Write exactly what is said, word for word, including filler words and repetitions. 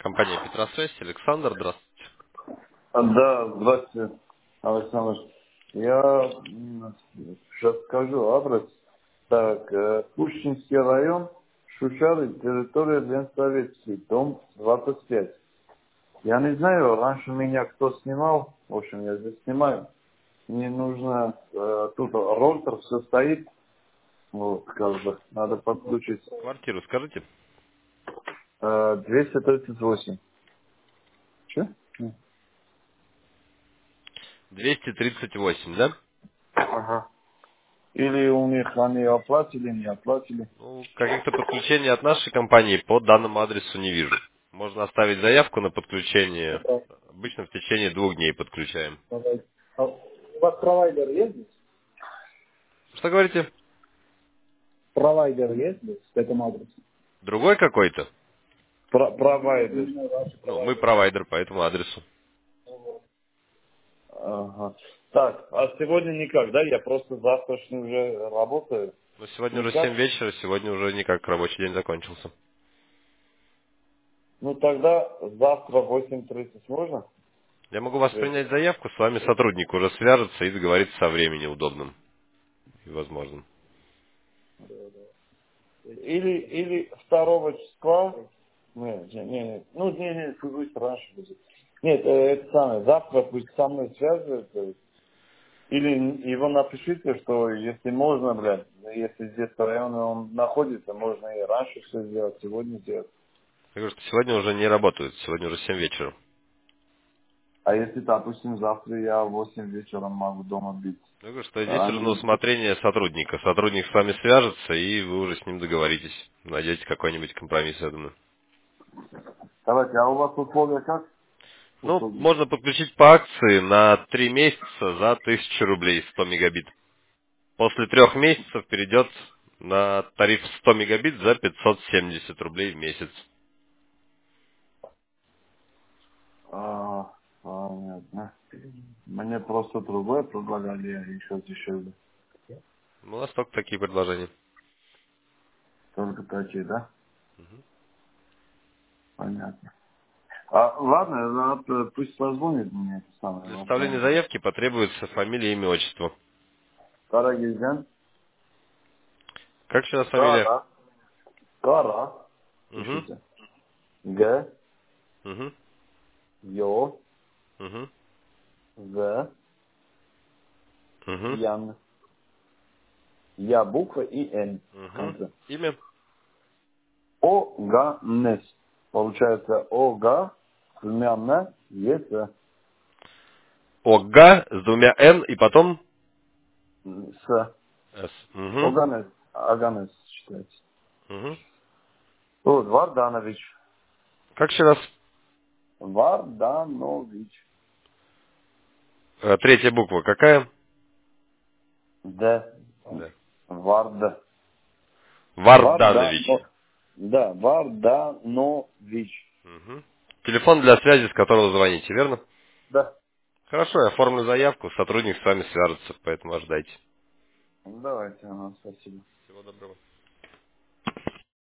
Компания Петросвязь, Александр, здравствуйте. А, Да, здравствуйте, Александр. Я м, сейчас скажу адрес. Так, э, Пушкинский район, Шушары, территория Ленсоветский, дом двадцать пять. Я не знаю, раньше меня кто снимал, в общем, я здесь снимаю. Мне нужно, э, тут роутер все стоит, вот, как бы, надо подключить. Квартиру скажите. Э, двести тридцать восемь. Че? двести тридцать восемь, да? Ага. Или у них они оплатили, не оплатили. Ну, каких-то подключений от нашей компании по данному адресу не вижу. Можно оставить заявку на подключение. Да. Обычно в течение двух дней подключаем. Давайте. А у вас провайдер есть здесь? Что говорите? Провайдер есть здесь, к этому адресу? Другой какой-то? Про- провайдер. Ну, мы провайдер по этому адресу. Ага. Так, а сегодня никак, да? Я просто завтрашний уже работаю. Но сегодня уже семь Никак? вечера, сегодня уже никак рабочий день закончился. Ну тогда завтра в восемь тридцать можно? Я могу вас принять Вечером. заявку, с вами сотрудник уже свяжется и договорится со времени удобным и возможным. Или, или второго числа. Нет, не, не, не. Ну, не, не, пусть раньше будет. Нет, э, это самое, завтра пусть со мной связывается. Или его напишите, что если можно, блядь, если здесь в районе он находится, можно и раньше все сделать, сегодня сделать. Я говорю, что сегодня уже не работают, сегодня уже семь вечера. А если, допустим, завтра я в восемь вечера могу дома быть, Я говорю, что здесь уже на они... усмотрение сотрудника. Сотрудник с вами свяжется, и вы уже с ним договоритесь. Найдете какой-нибудь компромисс, я думаю. Давайте, а у вас условия как? Ну, Услуги. можно подключить по акции на три месяца за тысячу рублей сто мегабит. После трех месяцев перейдет на тариф сто мегабит за пятьсот семьдесят рублей в месяц. А, понятно. Мне просто другое предлагали, я еще дешевле. Ну, у нас только такие предложения. Только такие, да? Понятно. А, ладно, да, пусть позвонит мне это самое, Для ваш составления менеджер. заявки потребуется фамилия, имя, отчество. Карагизян? Как еще раз фамилия? Кара. Кара. Угу, Пишите. Г, угу, Ё, угу, В, угу, Ян. Я буква и Н в угу. конце. Имя? Оганес. Получается Ога, с двумя Н, есть э, ОГА с двумя Н и потом с. С. Угу. Оганес. Аганес считается. Угу. Вот, Варданович. Как еще раз? Варданович. Э, Третья буква какая? Д. Да. Вард. Варданович. Вардано. Да, Варданович. Угу. Телефон для связи, с которого звоните, верно? Да. Хорошо, я оформлю заявку, сотрудник с вами свяжется, поэтому ожидайте. Давайте, ага, спасибо. Всего доброго.